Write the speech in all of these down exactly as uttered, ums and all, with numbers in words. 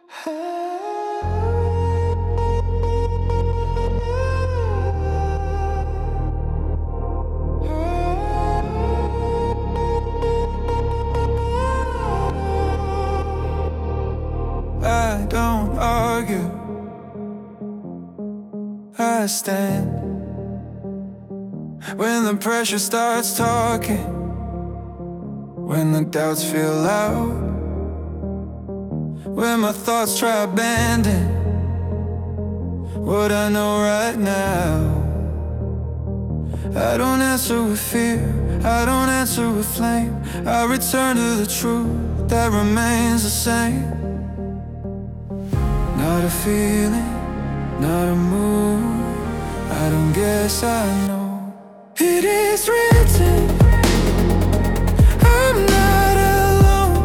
I don't argue, I stand. When the pressure starts talking, when the doubts feel loud, when my thoughts try bending what I know right now. I don't answer with fear, I don't answer with flame. I return to the truth that remains the same. Not a feeling, not a mood, I don't guess I know. It is written, I'm not alone.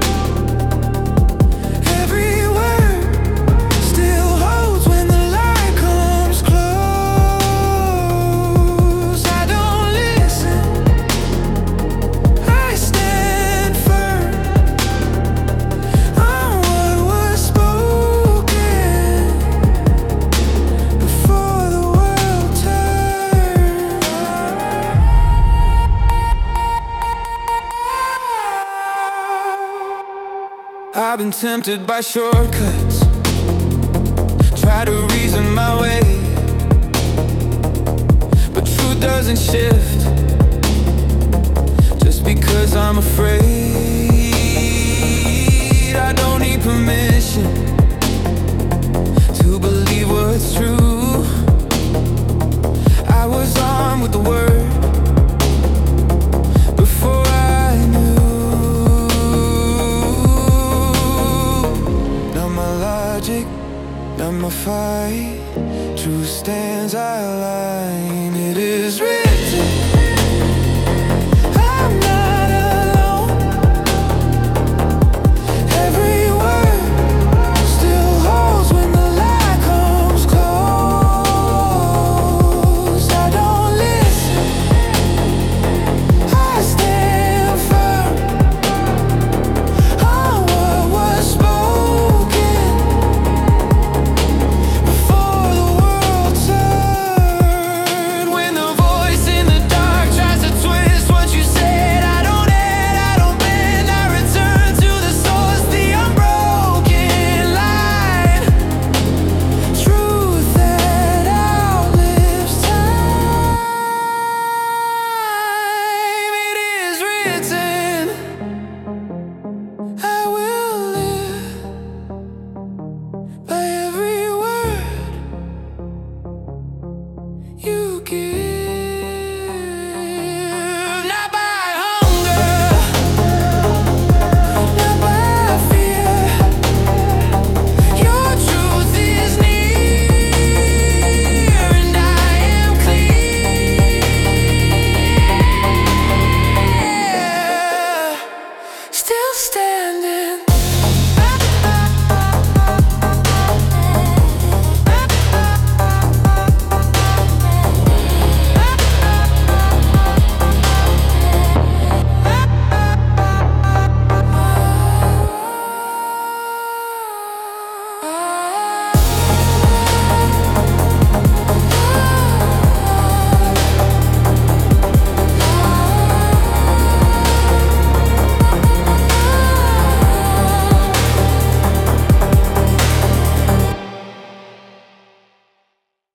Every word still holds when the light comes close. I don't listen, I stand firm on what was spoken before the world turned. I've been tempted by shortcuts, try to reason my way, but truth doesn't shift just because I'm afraid.